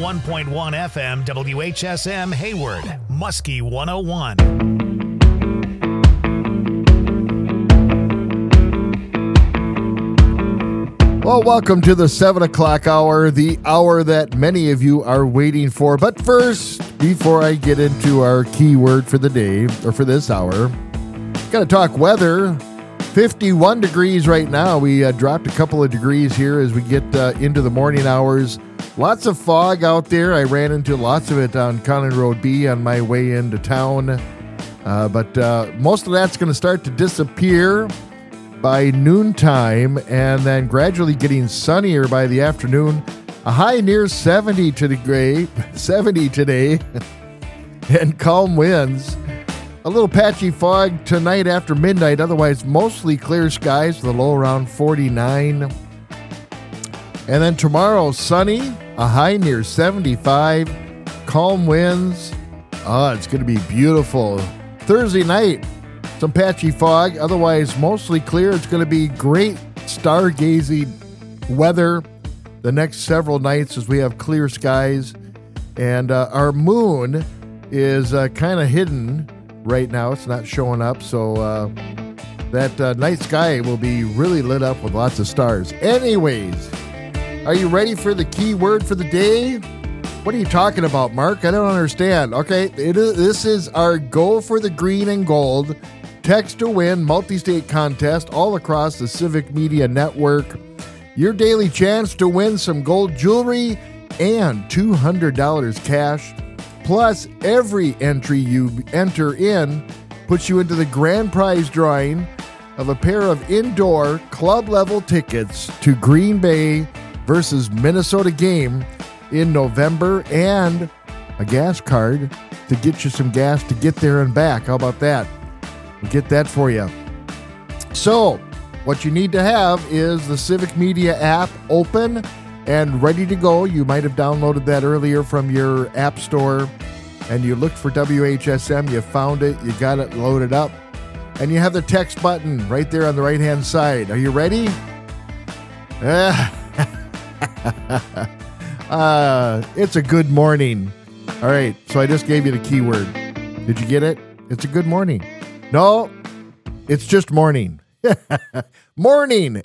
101.1 FM, WHSM Hayward, Muskie 101. Well, welcome to the 7 o'clock hour, the hour that many of you are waiting for. But first, before I get into our keyword for the day, or for this hour, got to talk weather. 51 degrees right now. We dropped a couple of degrees here as we get into the morning hours. Lots of fog out there. I ran into lots of it on Conlin Road B on my way into town. But most of that's going to start to disappear by noontime, and then gradually getting sunnier by the afternoon. A high near 70 today, and calm winds. A little patchy fog tonight after midnight, otherwise mostly clear skies with a low around 49. And then tomorrow, sunny, a high near 75, calm winds. It's going to be beautiful. Thursday night, some patchy fog, otherwise mostly clear. It's going to be great stargazing weather the next several nights as we have clear skies. And our moon is kind of hidden right now. It's not showing up, so that night sky will be really lit up with lots of stars. Anyways, are you ready for the key word for the day? What are you talking about, Mark? I don't understand. Okay, this is our Go for the Green and Gold Text to Win multi-state contest all across the Civic Media Network. Your daily chance to win some gold jewelry and $200 cash. Plus, every entry you enter in puts you into the grand prize drawing of a pair of indoor club-level tickets to Green Bay versus Minnesota game in November, and a gas card to get you some gas to get there and back. How about that? We'll get that for you. So, what you need to have is the Civic Media app open and ready to go. You might have downloaded that earlier from your app store, and you looked for WHSM, you found it, you got it loaded up, and you have the text button right there on the right-hand side. Are you ready? It's a good morning. All right, so I just gave you the keyword. Did you get it? It's a good morning. No, it's just morning. Morning,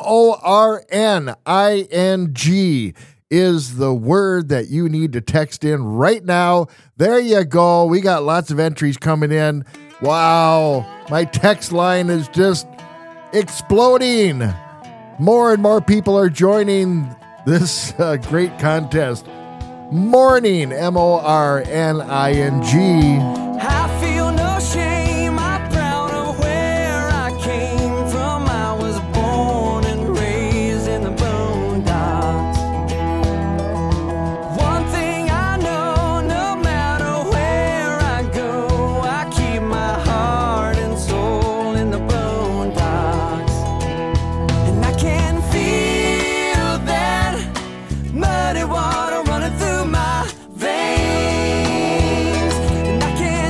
M-O-R-N-I-N-G is the word that you need to text in right now. There you go. We got lots of entries coming in. Wow, my text line is just exploding. More and more people are joining this great contest. Morning, M-O-R-N-I-N-G. I feel no shame, I'm proud of where I came from. I was born and raised in the boondocks. One thing I know, no matter where I go, I keep my heart and soul in the boondocks. And I can feel that muddy water running through my veins. And I can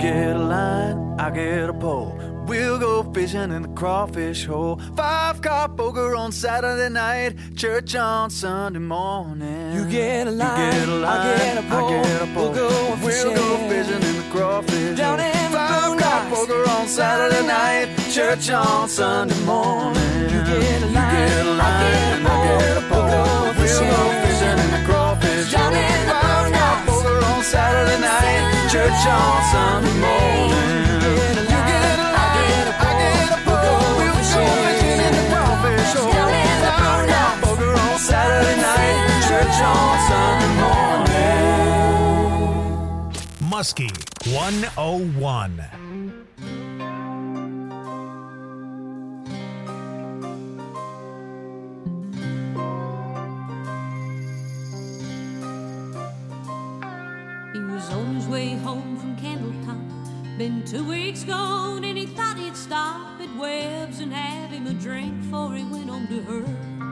get a line, I get a pole. We'll go fishing in the crawfish hole. 5-car poker on Saturday night, church on Sunday morning. You get a line, I get a pole. We'll go fishing in the crawfish down hole. in the 5-car boondocks. poker on Saturday night, church on Sunday morning. You get a line, I get a pole. We'll go fishing in the crawfish down hole. in the 5-car boondocks. poker on Saturday night, church on Sunday morning. Saturday night, church on Sunday morning. Muskie 101. He was on his way home from Candletop. Been 2 weeks gone and he thought he'd stop at Webb's and have him a drink before he went home to her.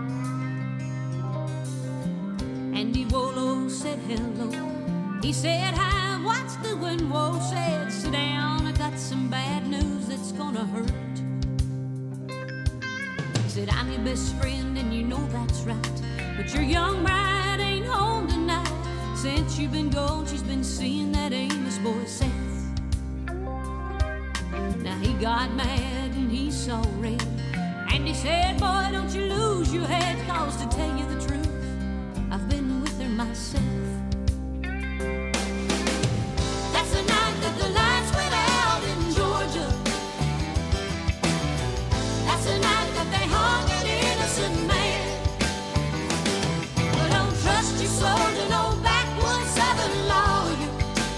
Andy Wolo said hello. He said hi, what's doing? Whoa said sit down, I got some bad news that's gonna hurt. He said I'm your best friend and you know that's right, but your young bride ain't home tonight. Since you've been gone, she's been seeing that Amos boy Seth. Now he got mad and he saw red, and he said, boy, don't you lose your head, cause to tell you the truth, I've been with her myself. That's the night that the lights went out in Georgia. That's the night that they hung an innocent man. Well, don't trust your soul to no backwoods southern lawyer,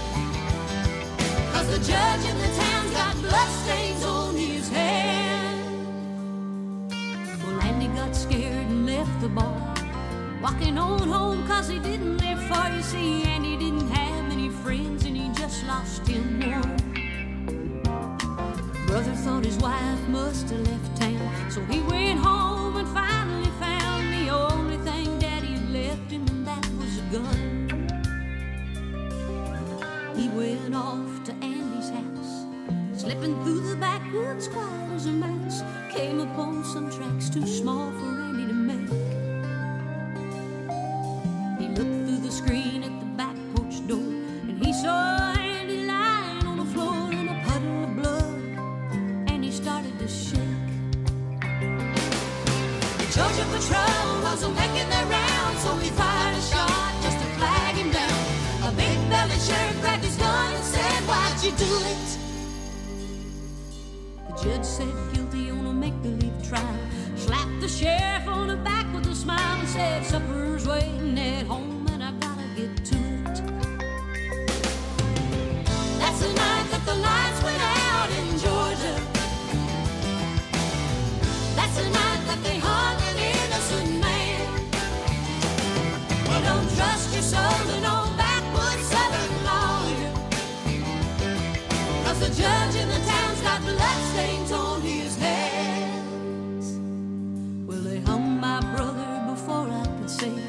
cause the judge in the town's got bloodstains on his hand. Well, Andy got scared and left the bar, walking on home cause he didn't live far. You see, and he didn't have many friends and he just lost him one. Brother thought his wife must have left town, so he went home and finally found the only thing Daddy had left him, and that was a gun. He went off to Andy's house, slipping through the backwoods quiet as a mouse, came upon some tracks too small for Andy to make. Looked through the screen at the back porch door, and he saw Andy lying on the floor in a puddle of blood, and he started to shake. The Georgia patrol wasn't making their rounds, so he fired a shot just to flag him down. A big-bellied sheriff grabbed his gun and said, why'd you do it? The judge said guilty on a make-believe trial, slapped the sheriff on the back with a smile and said, supper's waiting at home and I gotta get to it. That's the night that the lights went out in Georgia. That's the night that they hung an innocent man. Well, don't trust your soul to no backwoods southern lawyer, cause the judge in the town's got bloodstains on his hands. Well, they hung my brother before I could say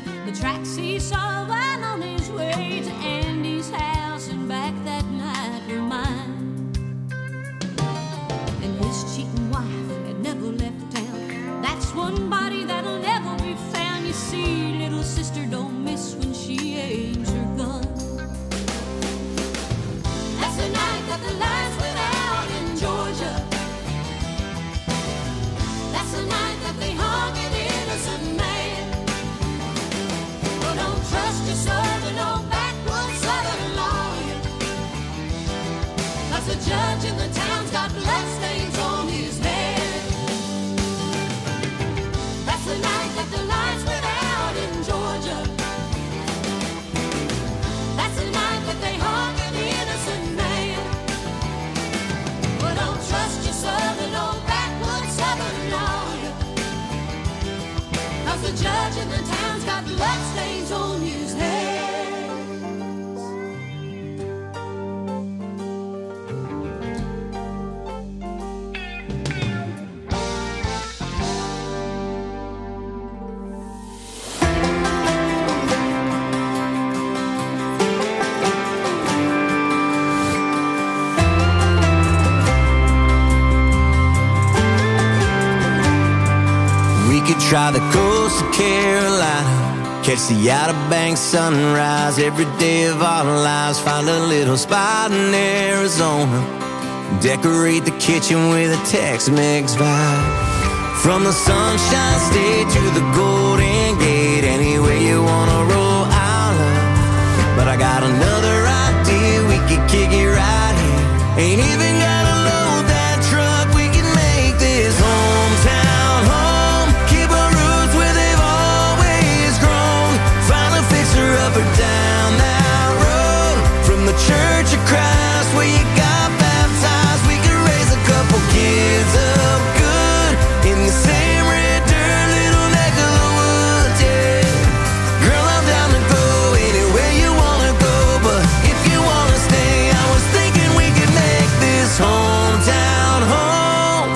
try the coast of Carolina, catch the Outer Banks sunrise every day of our lives. Find a little spot in Arizona, decorate the kitchen with a Tex-Mex vibe. From the Sunshine State to the Golden Gate, anywhere you wanna roll, I'll love. But I got another idea, we could kick it right here. Ain't even gotta load that truck, we can make this hometown home. Keep our roots where they've always grown. Find a fixer-upper down that road. From the Church of Christ where you got baptized, we could raise a couple kids up good in the same red dirt, little neck of the woods, yeah. Girl, I'm down to go anywhere you wanna go, but if you wanna stay, I was thinking we could make this hometown home.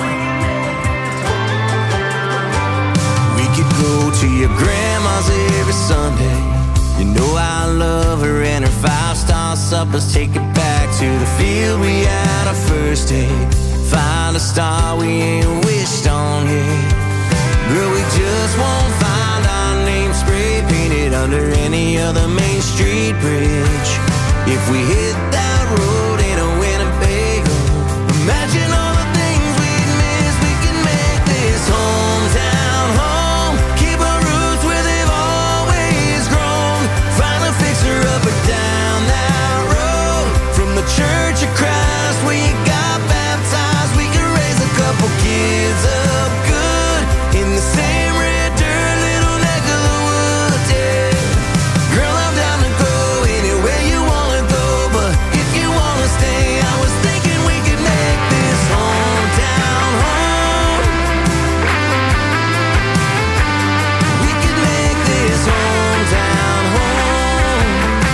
We could go to your grandma's every Sunday. You know I love her and her 5-star suppers. Take it back to the field we had our first date. Find a star we ain't wished on yet. Girl, we just won't find our name spray painted under any other Main Street bridge. If we hit that road in a Winnebago, imagine all the things we'd miss. We can make this hometown home. Keep our roots where they've always grown. Find a fixer-upper down that road. From the Church of Christ where you got baptized, we can raise a couple kids up good in the same red dirt, little neck of the woods, yeah. Girl, I'm down to go anywhere you wanna go, but if you wanna stay, I was thinking we could make this hometown home. We could make this hometown home.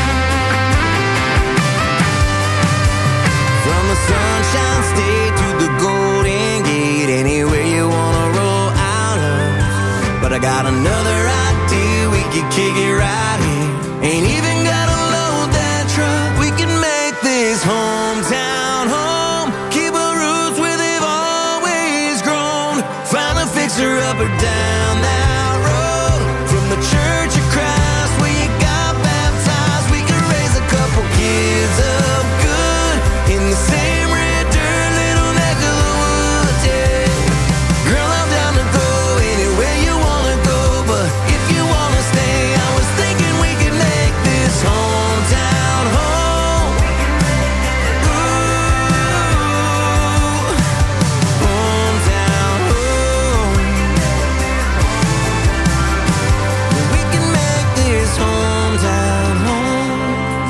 From the Sunshine State to the Golden Gate, anywhere you wanna roll, I'll love. But I got another idea, we could kick it right here. Ain't even gotta load that truck, we can make this hometown home. Keep our roots where they've always grown. Find a fixer-upper down that road. From the Church of Christ where you got baptized, we can raise a couple kids up good in the same red dirt, little neck of the woods, yeah. Girl, I'm down to go anywhere you wanna go, but if you wanna stay, I was thinking we could make this hometown home. Ooh, hometown home. We can make this hometown home.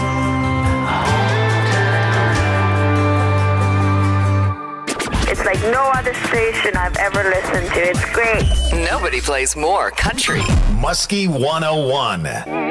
It's like no other station I've ever listened to. It's great. Nobody plays more country. Muskie 101.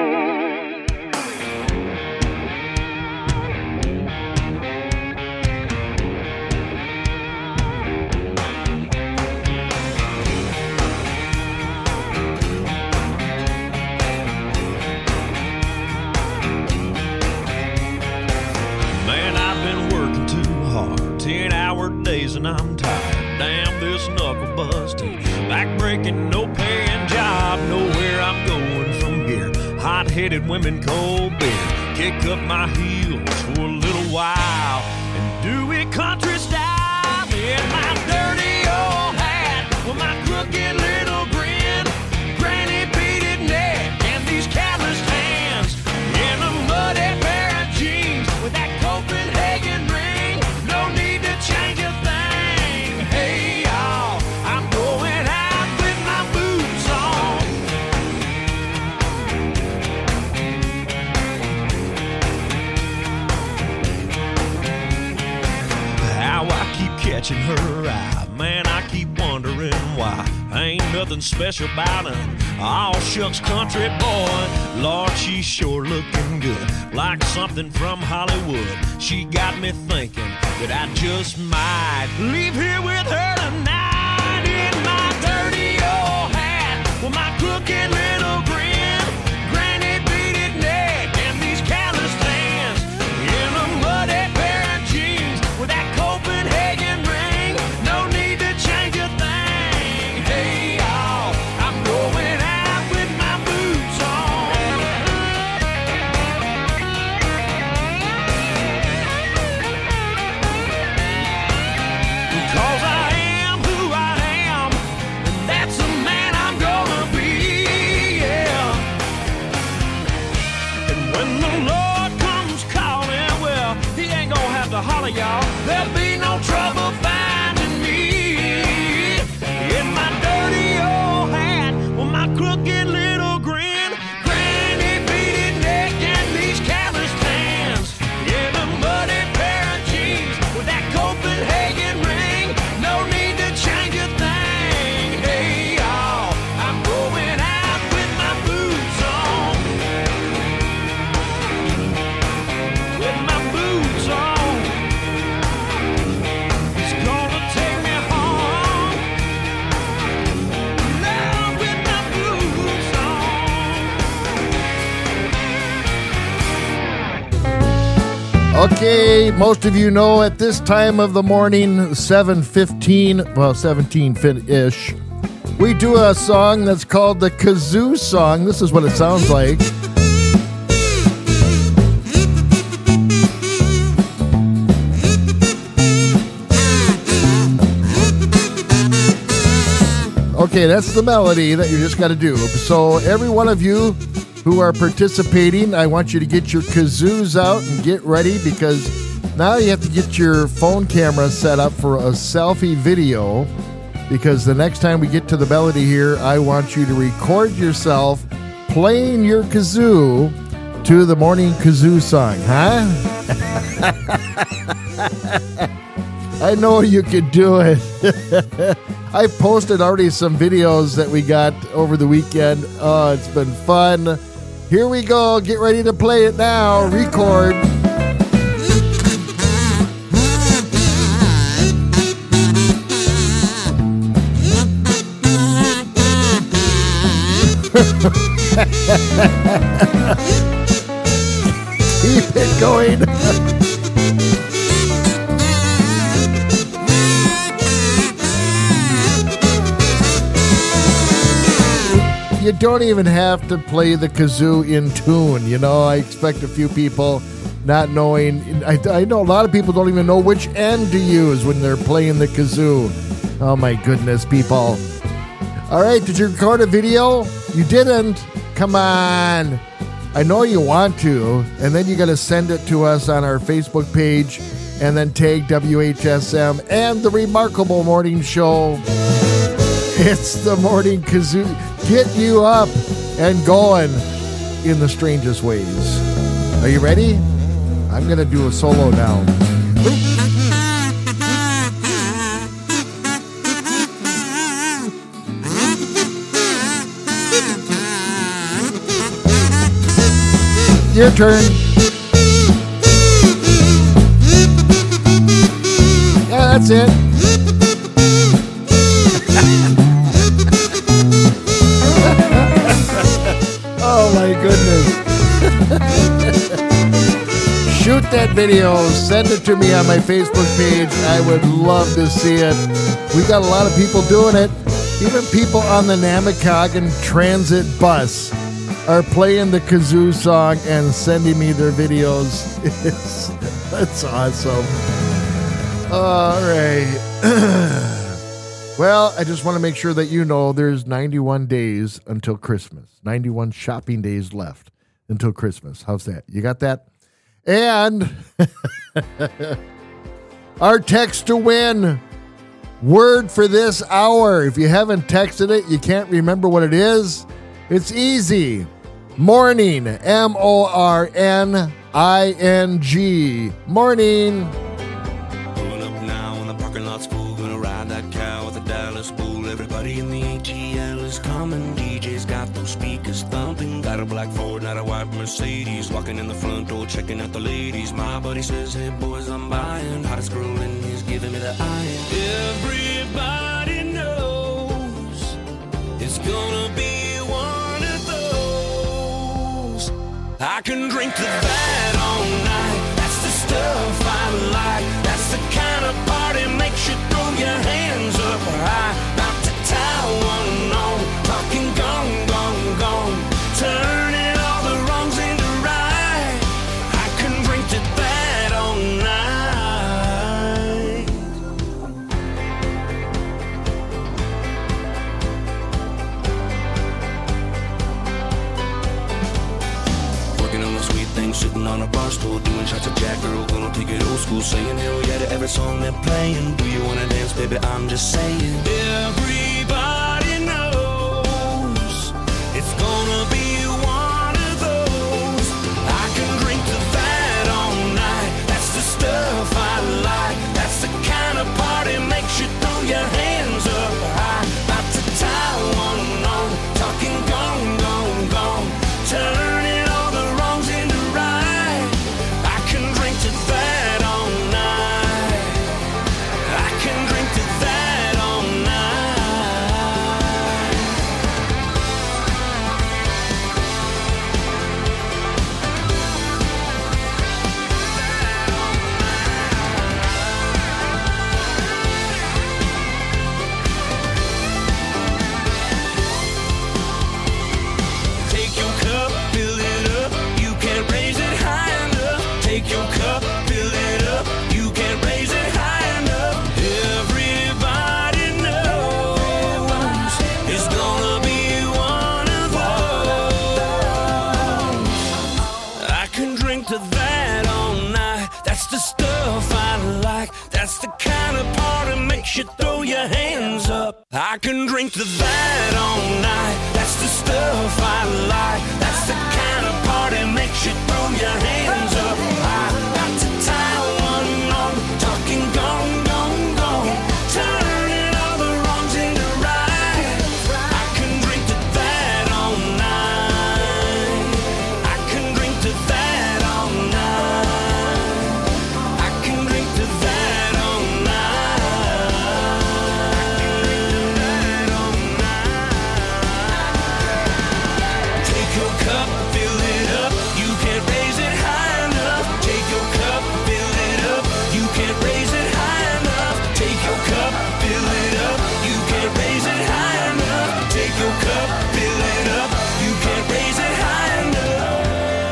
Man, I've been working too hard, 10-hour days and I'm tired. Damn this knuckle busting, back-breaking, no-paying job. Nowhere I'm going from here. Hot-headed women, cold beer. Kick up my heels for a little while and do it country style. In my dirty old hat with my crooked little grin, granny beaded neck and these calloused hands, in a muddy pair of jeans with that Copenhagen ring. No need to change a thing. Hey y'all, I'm going out with my boots on. How I keep catching her eye, man, I keep wondering why. Ain't nothing special about her, all shucks country boy. Lord, she's sure looking good, like something from Hollywood. She got me thinking that I just might leave here with her tonight. In my dirty old hat with my crooked little grin, granny beaded neck and these calloused hands, in a muddy pair of jeans with that Copenhagen ring. No need to change a thing. Hey y'all, I'm going holler, y'all. There'll be no trouble finding me. In my dirty old hat, with my crooked little grin, granny beaded neck and these calloused hands. In a muddy pair of jeans with that Copenhagen ring. No need to change a thing. Hey, y'all, I'm going out with my boots on. With my boots on. It's gonna take me home. Now with my boots on. Okay, most of you know at this time of the morning, 7:15, well, 17-ish, we do a song that's called the Kazoo Song. This is what it sounds like. Okay, that's the melody that you just got to do. So every one of you who are participating, I want you to get your kazoos out and get ready, because now you have to get your phone camera set up for a selfie video, because the next time we get to the melody here, I want you to record yourself playing your kazoo to the morning kazoo song, huh? I know you could do it. I posted already some videos that we got over the weekend. Oh, it's been fun. Here we go. Get ready to play it now. Record. Keep it going. You don't even have to play the kazoo in tune. You know, I expect a few people not knowing. I know a lot of people don't even know which end to use when they're playing the kazoo. Oh my goodness, people. All right, did you record a video? You didn't? Come on. I know you want to, and then you got to send it to us on our Facebook page and then tag WHSM and the Remarkable Morning Show. It's the morning kazoo. Get you up and going in the strangest ways. Are you ready? I'm going to do a solo now. Your turn. Yeah, that's it. Oh my goodness. Shoot that video, send it to me on my Facebook page. I would love to see it. We got a lot of people doing it. Even people on the Namakogan Transit bus are playing the kazoo song and sending me their videos. That's awesome. All right. Well, I just want to make sure that you know there's 91 days until Christmas. 91 shopping days left until Christmas. How's that? You got that? And our text to win word for this hour. If you haven't texted it, you can't remember what it is. It's easy. Morning. MORNING. Morning. Pulling up now in the parking lot's full. Gonna ride that cow with a Dallas bull. Everybody in the ATL is coming. DJ's got those speakers thumping. Got a black Ford, not a white Mercedes. Walking in the front door, checking out the ladies. My buddy says, hey boys, I'm buying. Hottest girl in he's giving me the eye. Everybody knows it's gonna be one of those. I can drink to that all night. That's the stuff I like. That's the kind of party makes you throw your hands up high. About to tie one on, talking gone, gone, gone. Turning all the wrongs into right. I can drink to that all night. Working on the sweet thing, sitting on a bar stool. take it old school, saying hell yeah to every song they're playing. Do you wanna dance, baby? I'm just saying. Everybody knows it's gonna be one of those. I can drink to that all night. That's the stuff I like. That's the kind of party makes you throw your hands up high. About to tie one on, talking gone, gone, gone, turning all the wrongs into right. I can drink to that all night. I can drink to that all night. Take your cup, fill it up. You can't raise it high enough. Take your cup, fill it up. You can't raise it high enough. Everybody knows it's gonna be one of those. I can drink to that all night. That's the stuff I like. That's the kind of party makes you throw your hands up. I can drink to that all night. That's the stuff I like. That's the kind of party makes you throw your hands up. I got to tie one on, talking gone, gone, gone, turning all the wrongs into right. I can drink to that all night. I can drink to that all night. I can drink to that all night. Take your cup, fill it up. You can't raise it high enough. Take your cup, fill it up. You can't raise it high enough. Take your cup, fill it up. You can't raise it high enough. Take your cup, fill it up. You can't raise it high enough.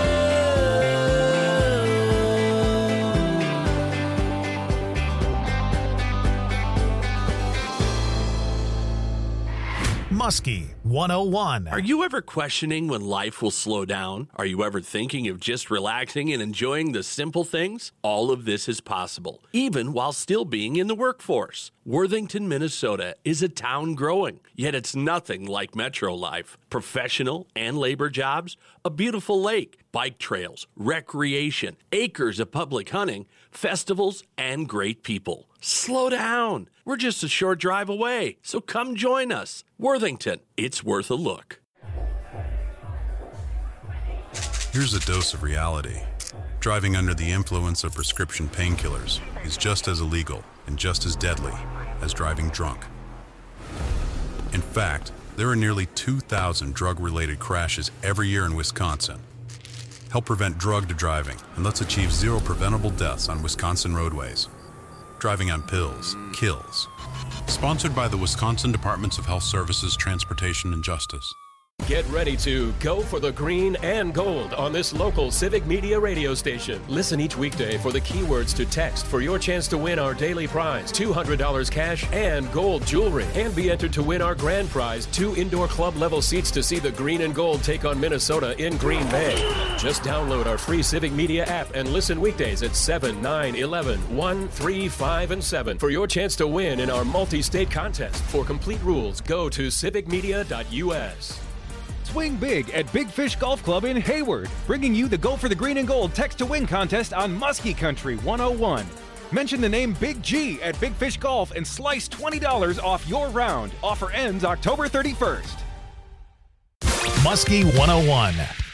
Muskie 101. Are you ever questioning when life will slow down? Are you ever thinking of just relaxing and enjoying the simple things? All of this is possible, even while still being in the workforce. Worthington, Minnesota is a town growing, yet it's nothing like metro life. Professional and labor jobs, a beautiful lake, bike trails, recreation, acres of public hunting, festivals, and great people. Slow down. We're just a short drive away, so come join us. Worthington, it's worth a look. Here's a dose of reality. Driving under the influence of prescription painkillers is just as illegal and just as deadly as driving drunk. In fact, there are nearly 2,000 drug-related crashes every year in Wisconsin. Help prevent drug driving, and let's achieve zero preventable deaths on Wisconsin roadways. Driving on pills kills. Sponsored by the Wisconsin Departments of Health Services, Transportation, and Justice. Get ready to go for the green and gold on this local Civic Media radio station. Listen each weekday for the keywords to text for your chance to win our daily prize, $200 cash and gold jewelry. And be entered to win our grand prize, 2 indoor club level seats to see the green and gold take on Minnesota in Green Bay. Just download our free Civic Media app and listen weekdays at 7, 9, 11, 1, 3, 5, and 7 for your chance to win in our multi-state contest. For complete rules, go to civicmedia.us. Swing big at Big Fish Golf Club in Hayward, bringing you the Go for the Green and Gold Text to Win contest on Muskie Country 101. Mention the name Big G at Big Fish Golf and slice $20 off your round. Offer ends October 31st. Muskie 101.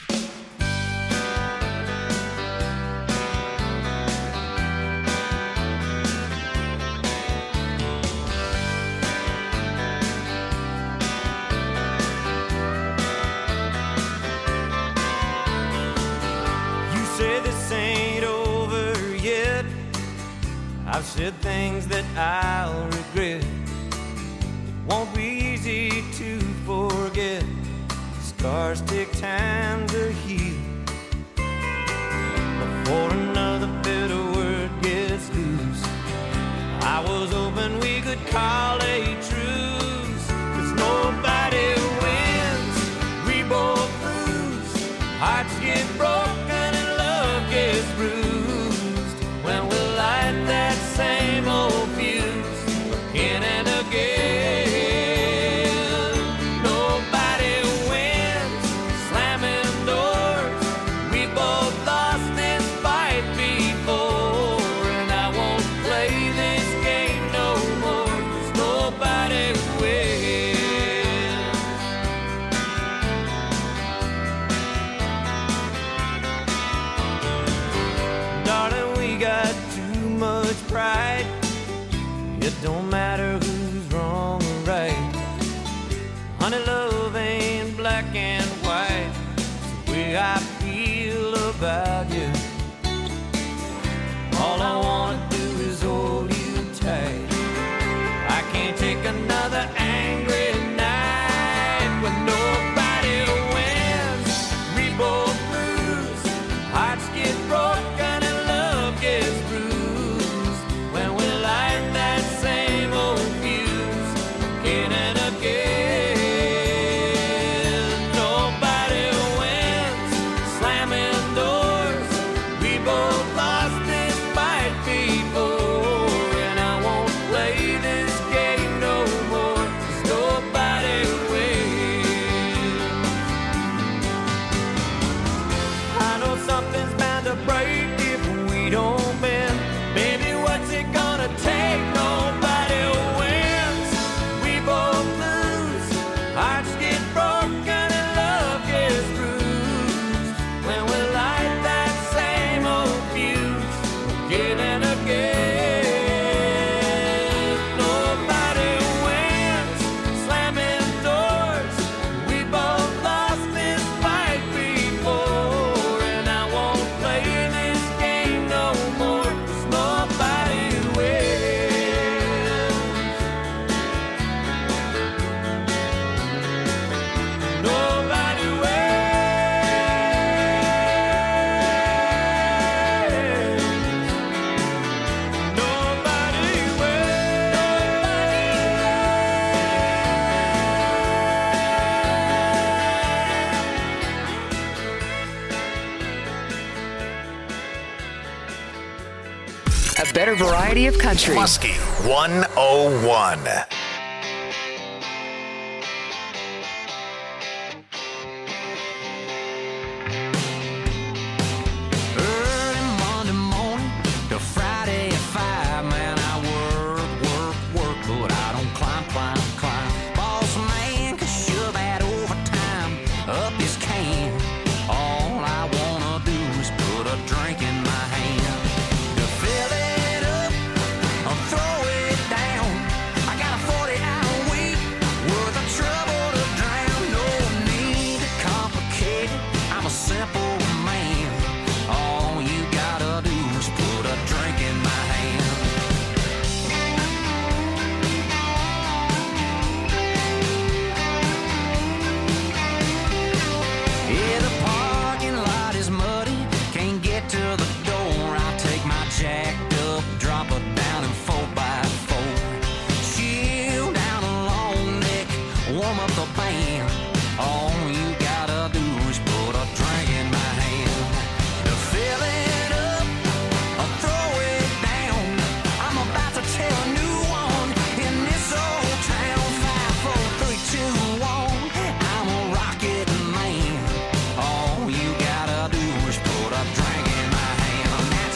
I've said things that I'll regret. It won't be easy to forget. Scars take time to heal before another bitter word gets loose. I was hoping we could call a truce, 'cause nobody wins, we both lose. Hearts get broken and love gets bruised when don't matter who's wrong or right. Honey, love ain't black and white. It's the way I feel about you. All I wanna do is hold you tight. I can't take another angry night when nobody wins. We both lose. Hearts get broken and love gets bruised. When we light that same old fuse again and again. Nobody wins. Slamming doors. We both lost this fight before, and I won't play this game no more. 'Cause nobody wins. I know something's bound to break if we don't bend. Baby, what's it gonna take? Nobody wins. We both lose. Hearts get broken and love gets bruised. When we light that same old fuse again and again. Nobody wins. Slamming doors. We both lost this fight before, and I won't play this game no more. 'Cause nobody wins. Nobody wins. Nobody A better variety of country. Muskie 101. Early Monday morning to Friday at 5, man, I work, but I don't climb. Boss man can shove that overtime up his can. All I wanna do is put a drink in my hand. To fill it up or throw it down. I got a 40-hour week worth of trouble to drown. No need to complicate it. I'm a simple man. All you gotta do is put a drink in my hand. Yeah, the parking lot is muddy. Can't get to the door. I take my jacked up, drop it down in 4x4. Chill down a long neck, warm up the band. All you gotta do is put a drink in my hand. To fill it up or throw it down. I'm about to tell a new one in this old town. 5, 4, 3, 2, 1. I'm a rocket man. All you gotta do is put a drink in my hand. That's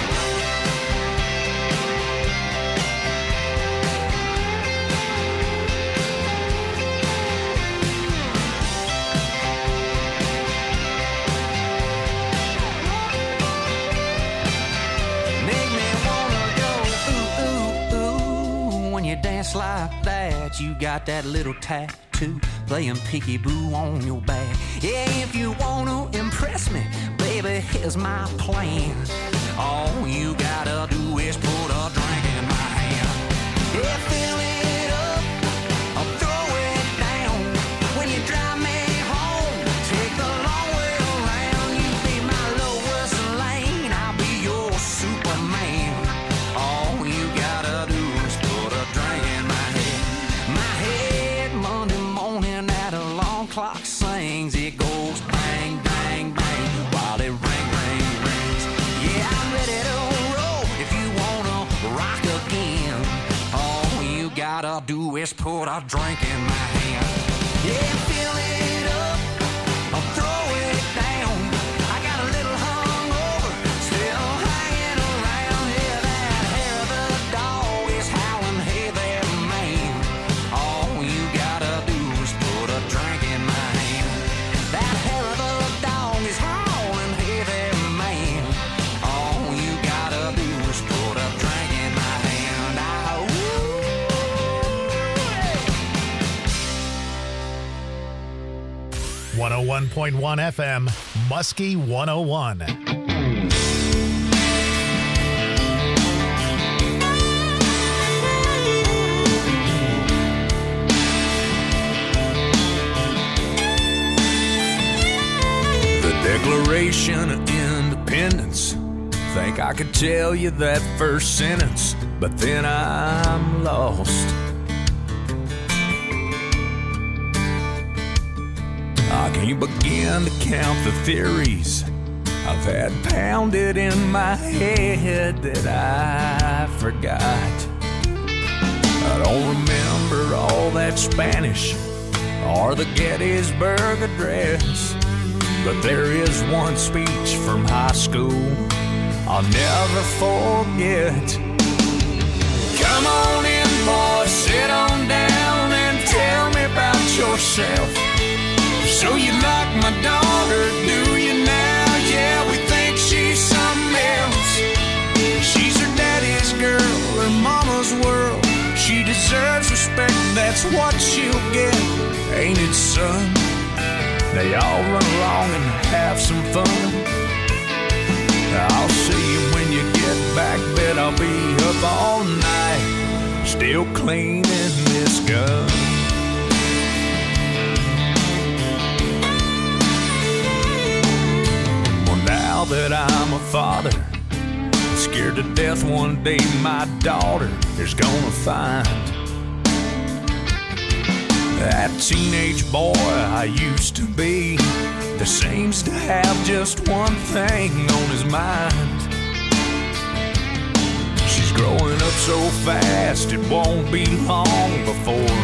make me wanna go ooh, ooh, ooh. When you dance like that, you got that little tattoo playing peekaboo on your back. Yeah, if you wanna impress me, baby, here's my plan. All you gotta do is put a drink in my hand. Yeah, fill it up or throw it down. When you drive me home, take the long way around. You be my lowest lane, I'll be your Superman. All you gotta do is put a drink in my head. My head Monday morning at alarm clock sings. It goes bang, bang, bang while it rings. Yeah, I'm ready to roll if you wanna rock again. All you gotta do is put a drink in my hand. Yeah, fill it up or throw it down. I got a little hungover, still hanging around. Yeah, that hair of the dog is howling, hey there, man. All you gotta do is put a drink in my hand. That hair of the dog is howling, hey there, man. All you gotta do is put a drink in my hand. 101.1 FM, Muskie 101. Declaration of Independence. Think I could tell you that first sentence, but then I'm lost. I can't begin to count the theories I've had pounded in my head that I forgot. I don't remember all that Spanish or the Gettysburg Address, but there is one speech from high school I'll never forget. Come on in, boy, sit on down and tell me about yourself. So you like my daughter, do you now? Yeah, we think she's something else. She's her daddy's girl, her mama's world. She deserves respect, that's what she'll get, ain't it, son? They all run along and have some fun. I'll see you when you get back, bet I'll be up all night, still cleaning this gun. Well, now that I'm a father, I'm scared to death one day my daughter is gonna find that teenage boy I used to be that seems to have just one thing on his mind. She's growing up so fast it won't be long before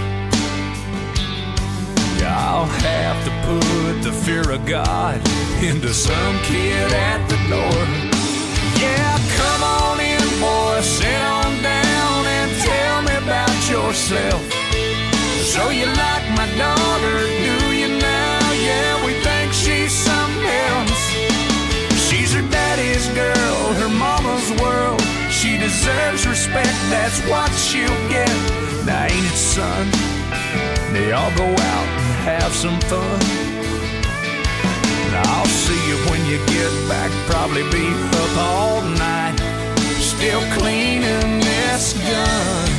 I'll have to put the fear of God into some kid at the door. Yeah, come on in, boy, sit on down and tell me about yourself. So you like my daughter, do you now? Yeah, we think she's something else. She's her daddy's girl, her mama's world. She deserves respect, that's what she'll get. Now ain't it, son? They all go out and have some fun. Now I'll see you when you get back, probably be up all night, still cleaning this gun.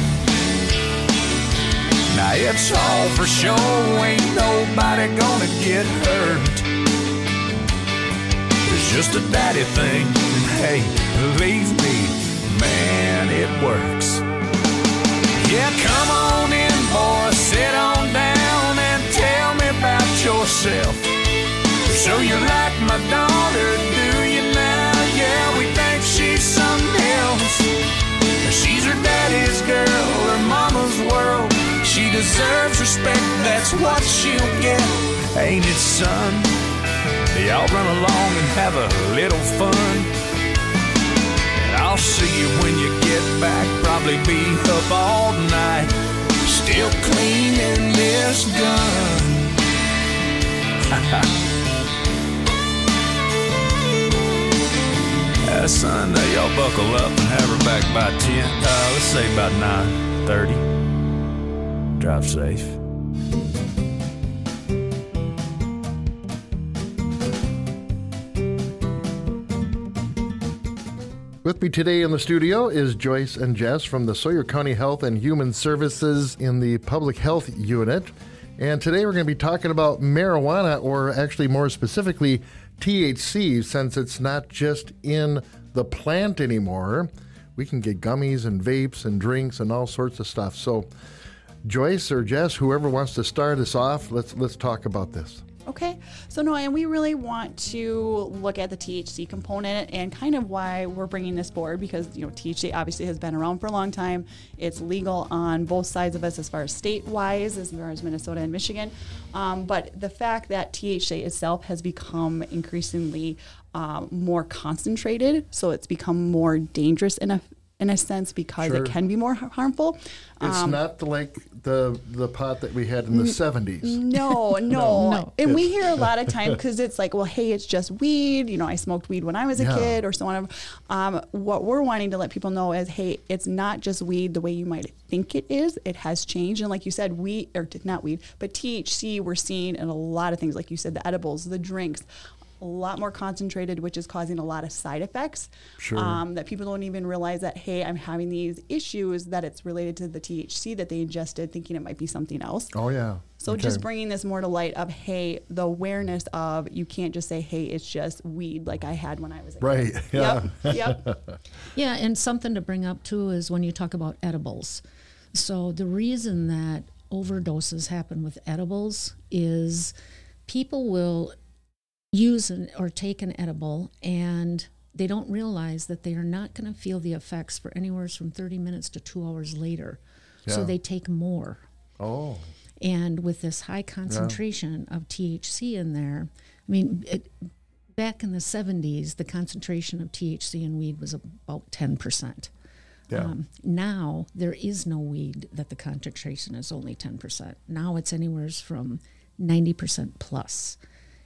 Now it's all for show, ain't nobody gonna get hurt. It's just a daddy thing, and hey, believe me, man, it works. Yeah, come on in, boy, sit on down and tell me about yourself. So you like my daughter, do you now? Yeah, we think she's something else. She's her daddy's girl, her mama's world. She deserves respect, that's what she'll get, ain't it, son? They all run along and have a little fun. And I'll see you when you get back, probably be up all night, still cleaning this gun. Sunday, y'all buckle up and have her back by 10, let's say about 9:30. Drive safe. With me today in the studio is Joyce and Jess from the Sawyer County Health and Human Services in the Public Health Unit. And today we're going to be talking about marijuana, or actually more specifically THC, since it's not just in the plant anymore. We can get gummies and vapes and drinks and all sorts of stuff. So Joyce or Jess, whoever wants to start us off, let's talk about this. Okay, so no, and we really want to look at the THC component and kind of why we're bringing this forward, because THC obviously has been around for a long time. It's legal on both sides of us as far as state-wise, as far as Minnesota and Michigan. But the fact that THC itself has become increasingly more concentrated, so it's become more dangerous in in a sense because Sure. it can be more harmful. It's not like the pot that we had in the 70s. No. And we hear a lot of time because it's like, well, hey, it's just weed. You know, I smoked weed when I was a kid or so on. What we're wanting to let people know is, hey, it's not just weed the way you might think it is. It has changed. And like you said, not weed, but THC we're seeing in a lot of things. Like you said, the edibles, the drinks, a lot more concentrated, which is causing a lot of side effects. Sure. That people don't even realize that, hey, I'm having these issues, that it's related to the THC that they ingested, thinking it might be something else. Oh, yeah. So just bringing this more to light of, hey, the awareness of, you can't just say, hey, it's just weed like I had when I was a Right. kid. Yeah. Yep. Yeah, and something to bring up too is when you talk about edibles. So the reason that overdoses happen with edibles is people will use or take an edible and they don't realize that they are not going to feel the effects for anywhere from 30 minutes to 2 hours later. So they take more. Oh. And with this high concentration of THC in there, I mean, back in the 70s, the concentration of THC in weed was about 10%. Yeah. Now, there is no weed that the concentration is only 10%. Now it's anywhere from 90% plus.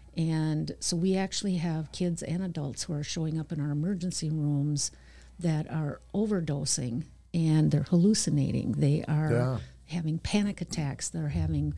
And so we actually have kids and adults who are showing up in our emergency rooms that are overdosing and they're hallucinating. They are having panic attacks. They're having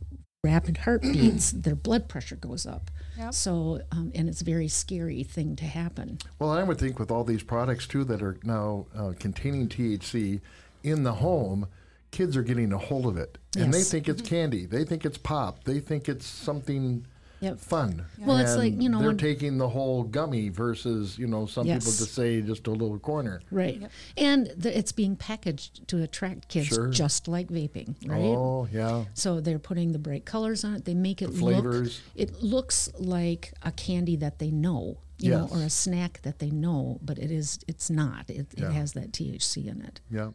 rapid heartbeats. Their blood pressure goes up. Yep. So, and it's a very scary thing to happen. Well, I would think with all these products, too, that are now containing THC in the home, kids are getting a hold of it. And they think it's candy. They think it's pop. They think it's something fun. Well, it's like, you know, they're taking the whole gummy versus, you know, some people just say just a little corner. Right. Yep. And it's being packaged to attract kids just like vaping, right? Oh, yeah. So they're putting the bright colors on it. They make it flavors. It looks like a candy that they know, you know, or a snack that they know, but it's not. It has that THC in it. Yeah.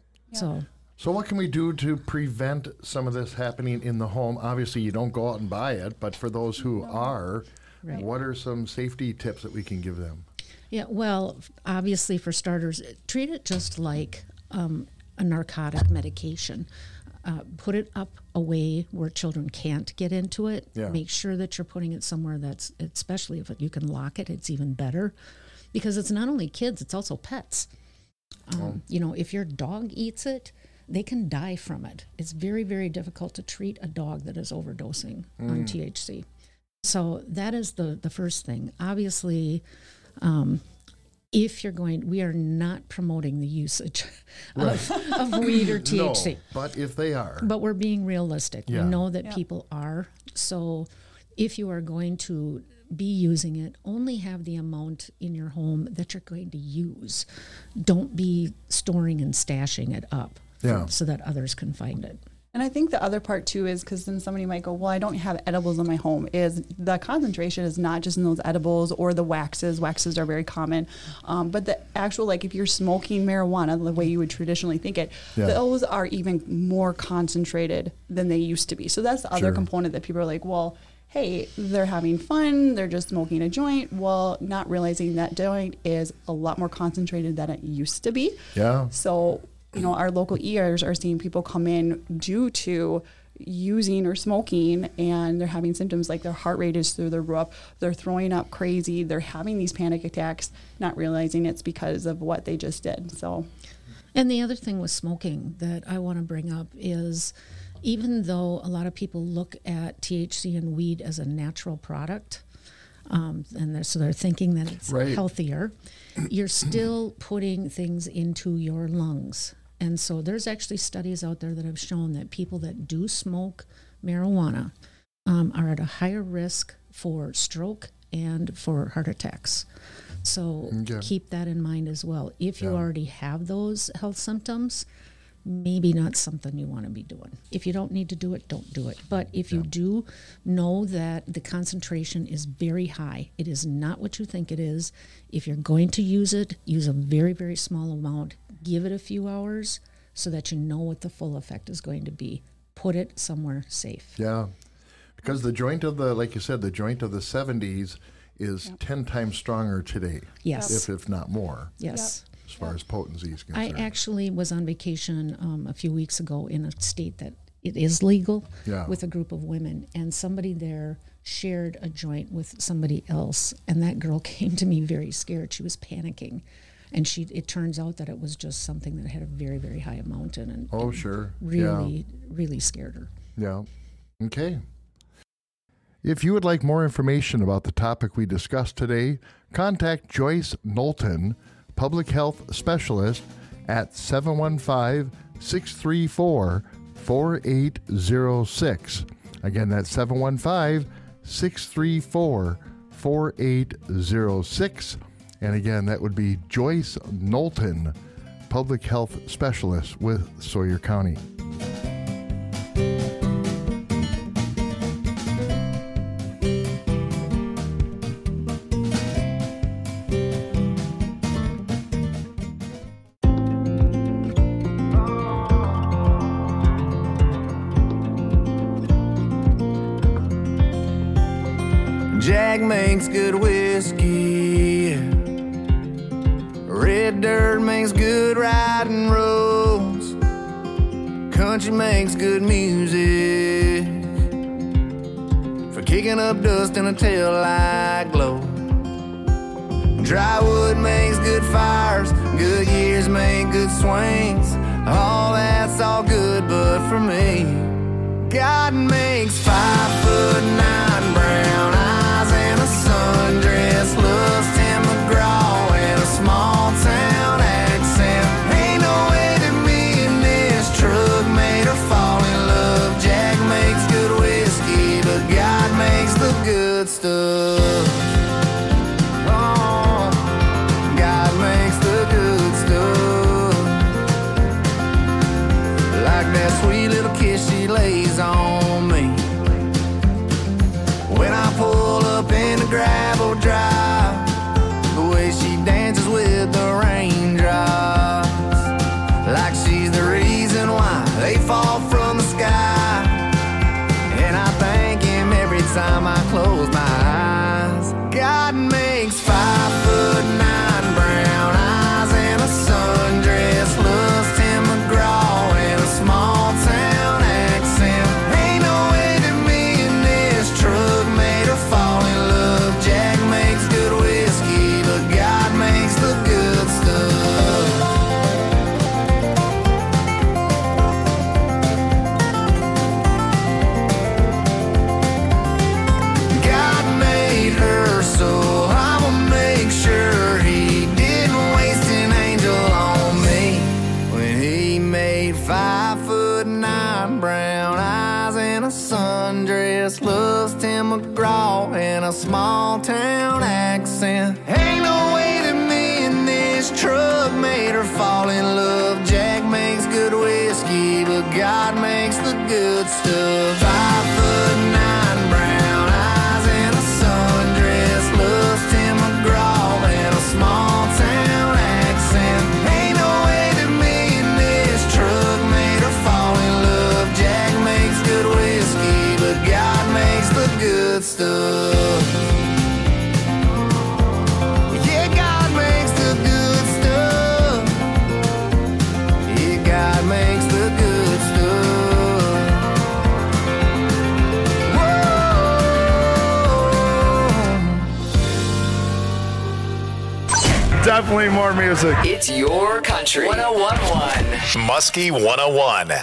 So what can we do to prevent some of this happening in the home? Obviously, you don't go out and buy it, but for those who are, what are some safety tips that we can give them? Yeah, well, obviously, for starters, treat it just like a narcotic medication. Put it up away where children can't get into it. Yeah. Make sure that you're putting it somewhere that's, especially if you can lock it, it's even better. Because it's not only kids, it's also pets. You know, if your dog eats it, they can die from it. It's very, very difficult to treat a dog that is overdosing on THC. So that is the first thing. Obviously, if you're going, we are not promoting the usage of weed or THC. No, but if they are. But we're being realistic. Yeah. We know that people are. So if you are going to be using it, only have the amount in your home that you're going to use. Don't be storing and stashing it up so that others can find it. And I think the other part too is, because then somebody might go, well, I don't have edibles in my home, is the concentration is not just in those edibles or the waxes. Waxes are very common. But the actual, like if you're smoking marijuana, the way you would traditionally think it, those are even more concentrated than they used to be. So that's the other component that people are like, well, hey, they're having fun, they're just smoking a joint. Well, not realizing that joint is a lot more concentrated than it used to be. Yeah. So, you know, our local ERs are seeing people come in due to using or smoking, and they're having symptoms like their heart rate is through the roof, they're throwing up crazy, they're having these panic attacks, not realizing it's because of what they just did. So, and the other thing with smoking that I want to bring up is, even though a lot of people look at THC and weed as a natural product, and they're thinking that it's healthier, you're still putting things into your lungs. And so there's actually studies out there that have shown that people that do smoke marijuana are at a higher risk for stroke and for heart attacks. So keep that in mind as well. If you already have those health symptoms, maybe not something you want to be doing. If you don't need to do it, don't do it. But if you do know that the concentration is very high, it is not what you think it is. If you're going to use it, use a very, very small amount. Give it a few hours so that you know what the full effect is going to be. Put it somewhere safe. Yeah. Because the joint of the, like you said, the joint of the 70s is 10 times stronger today. Yes. If not more. Yes. as far as potency is I concerned. actually was on vacation a few weeks ago in a state that it is legal with a group of women, and somebody there shared a joint with somebody else, and that girl came to me very scared. She was panicking, and it turns out that it was just something that had a very, very high amount in it. Oh, sure. Really scared her. Yeah. Okay. If you would like more information about the topic we discussed today, contact Joyce Knowlton, Public Health Specialist, at 715-634-4806. Again, that's 715-634-4806. And again, that would be Joyce Knowlton, Public Health Specialist with Sawyer County. Jack makes good whiskey. Red dirt makes good riding roads. Country makes good music for kicking up dust in a taillight glow. Dry wood makes good fires. Good years make good swings. All that's all good, but for me, God makes 5'9" brown eyes and a sundress, loves Tim McGraw and a small town accent. Ain't no way that me and this truck made her fall in love. Jack makes good whiskey, but God makes the good stuff. Oh, God makes the good stuff. Like that sweet little kiss she lays on me when I pull up in the gravel drive, the way she dances with the raindrops, like she's the reason why they fall from the sky. And I thank him every time I close my eyes. God makes 5'9" brown eyes and a sundress, loves Tim McGraw and a small town accent. Ain't no way that me and this truck made her fall in love. Jack makes good whiskey, but God makes the good stuff. God made her, so I'ma make sure he didn't waste an angel on me when he made 5'9" brown eyes and a sundress, loves Tim McGraw and a small town accent. Ain't no way that me and this truck made her fall in love. Jack makes good whiskey, but God makes the good stuff. 5'9" brown eyes and a sundress, loves Tim McGraw and a small town accent. Ain't no way that me and this truck made her fall in love. Jack makes good whiskey, but God makes the good stuff. Yeah, God makes the good stuff. Yeah, God makes the good stuff. Whoa. Definitely more music. It's your country. 101.1. Muskie 101.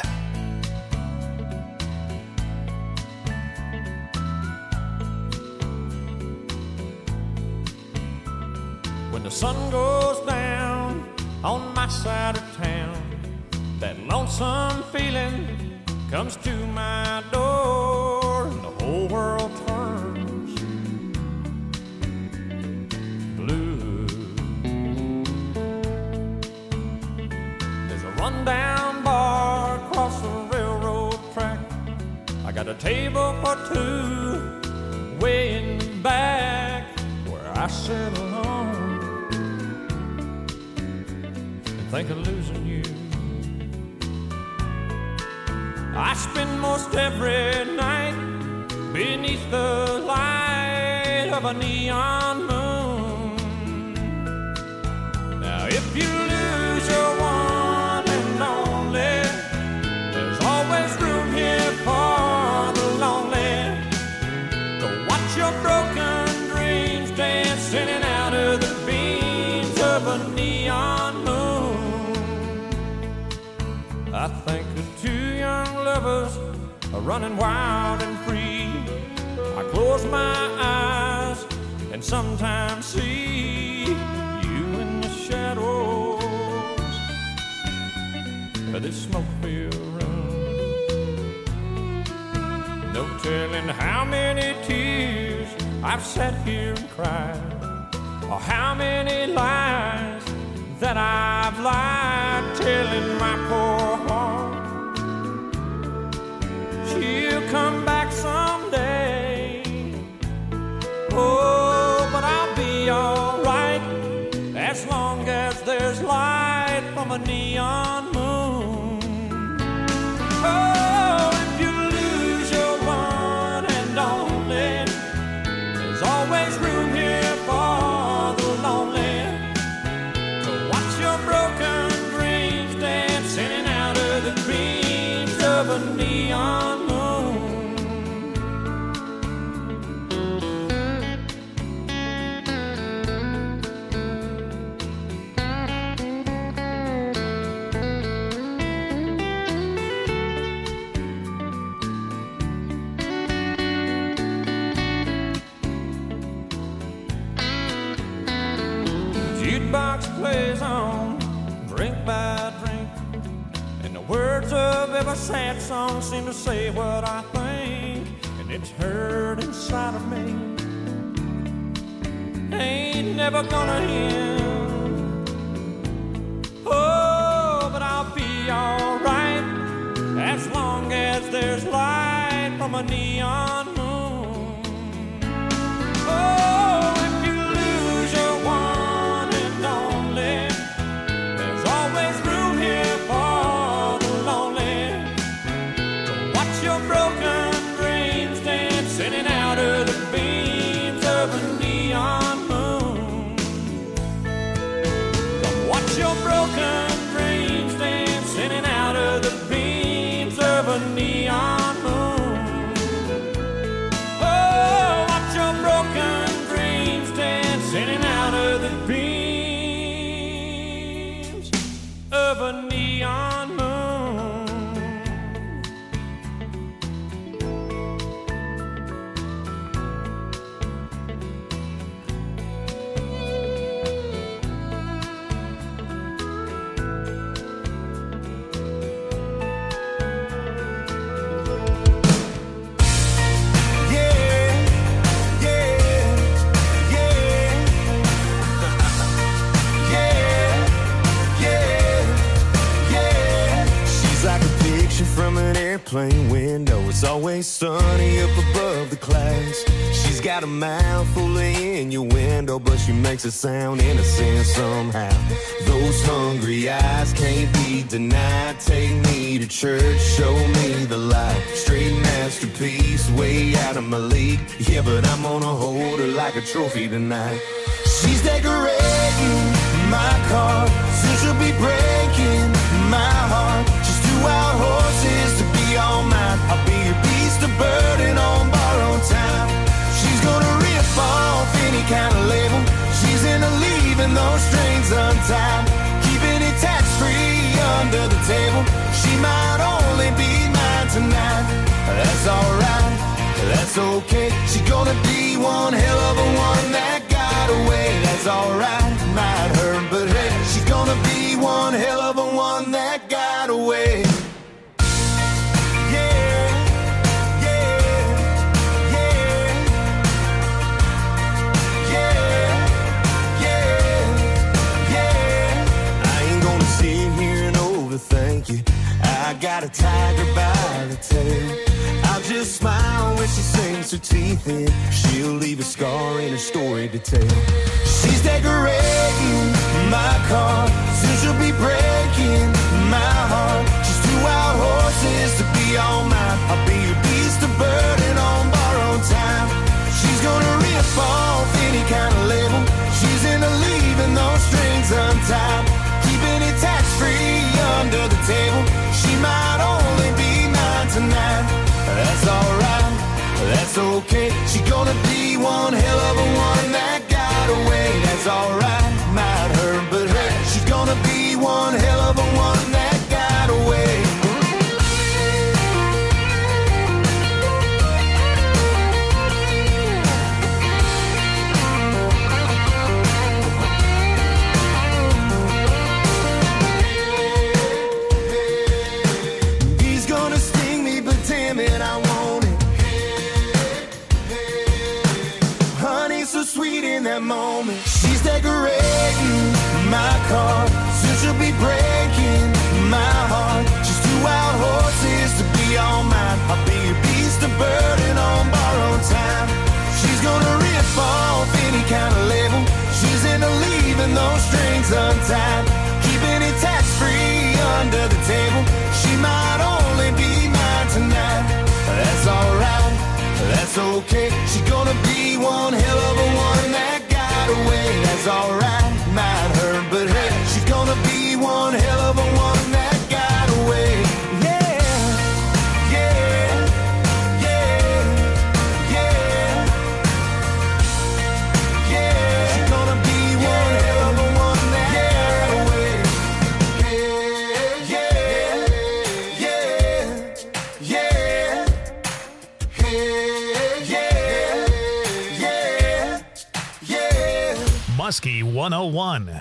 When the sun goes down on my side of town, that lonesome feeling comes to my door, and the whole world turns blue. There's a rundown bar across the railroad track. I got a table for two way in the back where I sit alone and think of losing you. I spend most every night beneath the light of a neon moon. Now if you lose I think of two young lovers running wild and free. I close my eyes and sometimes see you in the shadows of this smoke-filled room. No telling how many tears I've sat here and cried, or how many lies that I've lied, telling my poor heart she'll come back someday. Oh, but I'll be alright as long as there's light from a neon moon. Oh, if you lose your one and only, there's always room here for the lonely to watch your broken dreams dancing out of the beams of a neon moon. Jukebox plays on, drink by drink, and the words of every sad song seem to say what I think, and it's heard inside of me. Ain't never gonna end. Oh, but I'll be alright as long as there's light from a neon moon. Oh, if you lose your one and only, there's always room here for the lonely to watch your broken dreams dancing in and out of the beams of a neon moon. Come watch your broken dreams dancing in and out of the beams of a neon moon. Oh, watch your broken dreams dancing in and out of the beams of a neon moon. She's like a picture from an airplane window. It's always sunny up above the clouds. She's got a mouth full of innuendo, but she makes it sound innocent somehow. Those hungry eyes can't be denied. Take me to church, show me the light. Straight masterpiece, way out of my league. Yeah, but I'm gonna hold her like a trophy tonight. She's decorating my car, soon she'll be breaking my heart. She's two wild horses to be all mine. I'll be your beast of burden on borrowed time. She's gonna rip off any kind of label. She's into leaving those strings untied, keeping it tax-free under the table. She might only be mine tonight. That's alright, that's okay. She's gonna be one hell of a one that got away. That's alright, might hurt, but hey, she's gonna be one hell of a one that got away. Thank you. I got a tiger by the tail. I'll just smile when she sinks her teeth in. She'll leave a scar in her story to tell. She's decorating my car, soon she'll be breaking my heart. She's two wild horses to be all mine. I'll be your beast of burden on borrowed time. She's gonna rip off any kind of label. She's into leaving those strings untied, keeping it tax-free under the table. She might only be mine tonight. That's alright, that's okay. She's gonna be one hell of a one that got away. That's alright, might hurt, but hey, she's gonna be one hell of a one that got away. tight, keeping it tax-free under the table. She might only be mine tonight. That's alright, that's okay. She's gonna be one hell of a one that got away. That's alright, might hurt, but hey, she's gonna be one hell of a one that got away. Yeah, yeah, yeah, yeah, yeah. She's gonna be one hell of a one that got away. Yeah, yeah, yeah, yeah, yeah, yeah. Muskie 101.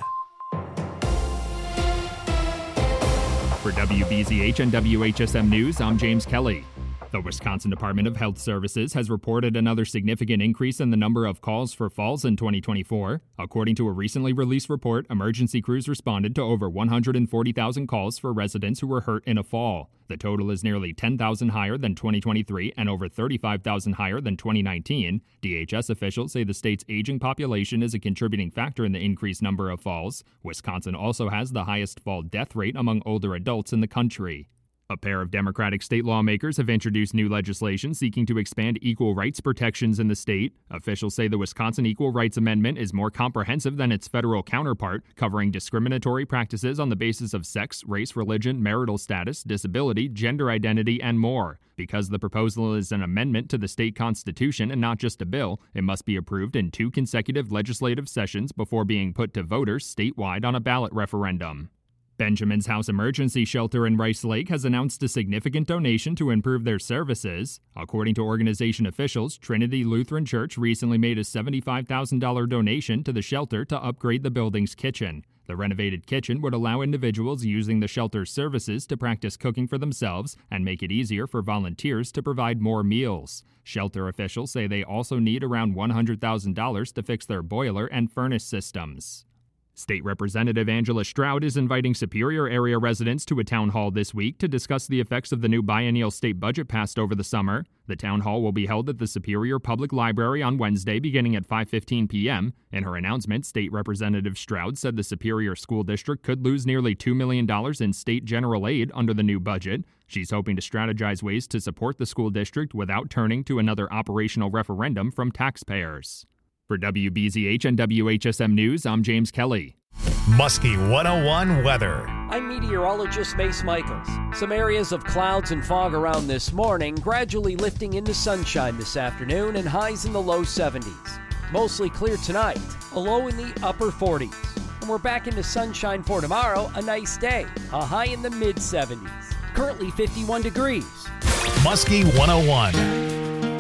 For WBZH and WHSM News, I'm James Kelly. The Wisconsin Department of Health Services has reported another significant increase in the number of calls for falls in 2024. According to a recently released report, emergency crews responded to over 140,000 calls for residents who were hurt in a fall. The total is nearly 10,000 higher than 2023 and over 35,000 higher than 2019. DHS officials say the state's aging population is a contributing factor in the increased number of falls. Wisconsin also has the highest fall death rate among older adults in the country. A pair of Democratic state lawmakers have introduced new legislation seeking to expand equal rights protections in the state. Officials say the Wisconsin Equal Rights Amendment is more comprehensive than its federal counterpart, covering discriminatory practices on the basis of sex, race, religion, marital status, disability, gender identity, and more. Because the proposal is an amendment to the state constitution and not just a bill, it must be approved in 2 consecutive legislative sessions before being put to voters statewide on a ballot referendum. Benjamin's House Emergency Shelter in Rice Lake has announced a significant donation to improve their services. According to organization officials, Trinity Lutheran Church recently made a $75,000 donation to the shelter to upgrade the building's kitchen. The renovated kitchen would allow individuals using the shelter's services to practice cooking for themselves and make it easier for volunteers to provide more meals. Shelter officials say they also need around $100,000 to fix their boiler and furnace systems. State Representative Angela Stroud is inviting Superior area residents to a town hall this week to discuss the effects of the new biennial state budget passed over the summer. The town hall will be held at the Superior Public Library on Wednesday beginning at 5:15 p.m. In her announcement, State Representative Stroud said the Superior School District could lose nearly $2 million in state general aid under the new budget. She's hoping to strategize ways to support the school district without turning to another operational referendum from taxpayers. For WBZH and WHSM News, I'm James Kelly. Muskie 101 weather. I'm meteorologist Mace Michaels. Some areas of clouds and fog around this morning, gradually lifting into sunshine this afternoon and highs in the low 70s. Mostly clear tonight, a low in the upper 40s. And we're back into sunshine for tomorrow, a nice day, a high in the mid 70s. Currently 51 degrees. Muskie 101.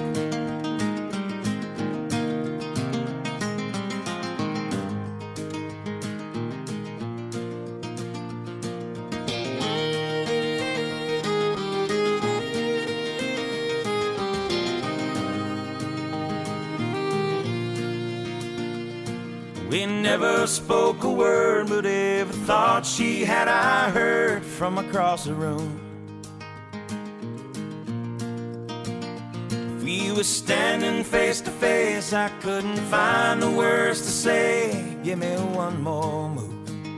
We never spoke a word, but every thought she had I heard from across the room. If we were standing face to face, I couldn't find the words to say. Give me one more move.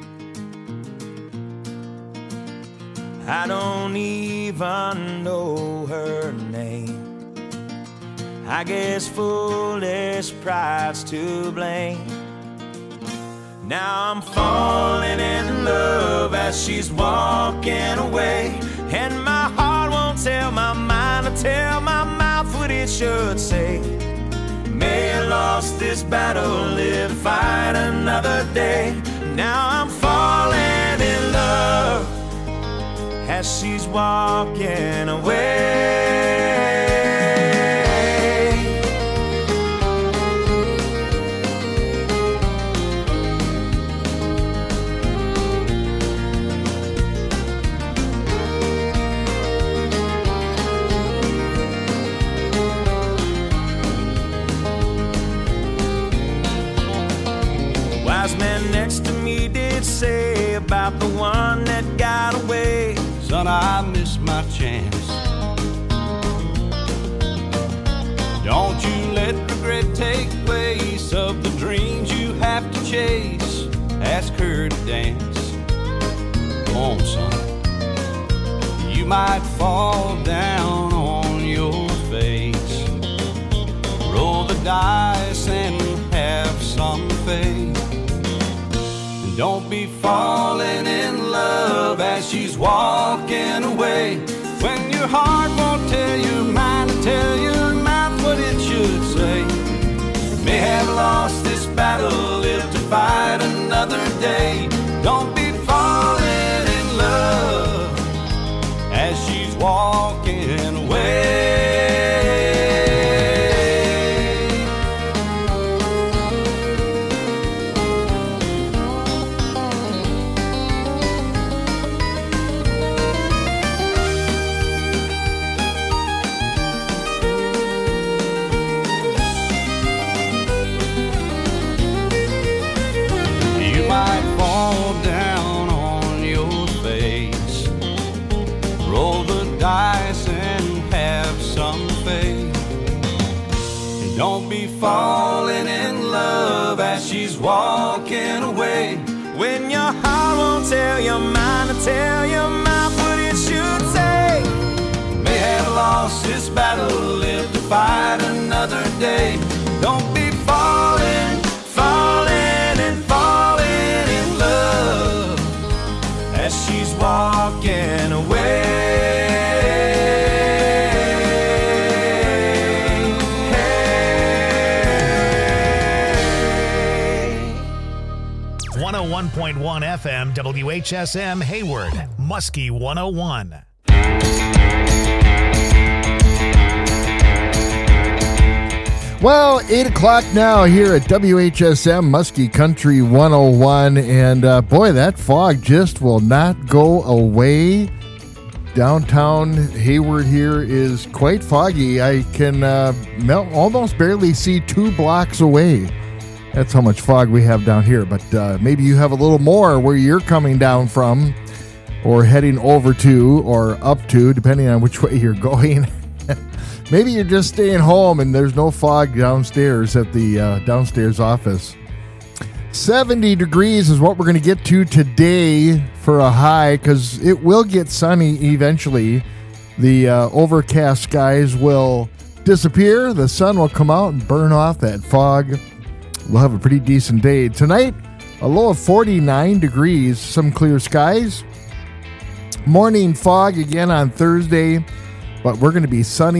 I don't even know her name. I guess foolish pride's to blame. Now I'm falling in love as she's walking away, and my heart won't tell my mind or tell my mouth what it should say. May I lost this battle, live, fight another day. Now I'm falling in love as she's walking away. Man next to me did say about the one that got away. Son, I missed my chance. Don't you let regret take place of the dreams you have to chase. Ask her her to dance. Come on, son. You might fall down on your face. Roll the dice and have some faith. And don't be falling in love as she's walking away. When your heart won't tell your mind to tell your mouth what it should say. May have lost this battle, live to fight another day. Don't be falling in love as she's walking away. Don't be falling in love as she's walking away. When your heart won't tell your mind to tell your mouth what it should say. May have lost this battle, live to fight another day. Don't be falling, falling and falling in love as she's walking away. 101.1 FM WHSM Hayward, Muskie 101. Well, 8 o'clock now here at WHSM Muskie Country 101. And boy, that fog just will not go away. Downtown Hayward here is quite foggy. I can almost barely see 2 blocks away. That's how much fog we have down here. But maybe you have a little more where you're coming down from or heading over to or up to, depending on which way you're going. Maybe you're just staying home and there's no fog downstairs at the downstairs office. 70 degrees is what we're going to get to today for a high because it will get sunny eventually. The overcast skies will disappear. The sun will come out and burn off that fog. We'll have a pretty decent day. Tonight, a low of 49 degrees, some clear skies. Morning fog again on Thursday, but we're going to be sunny.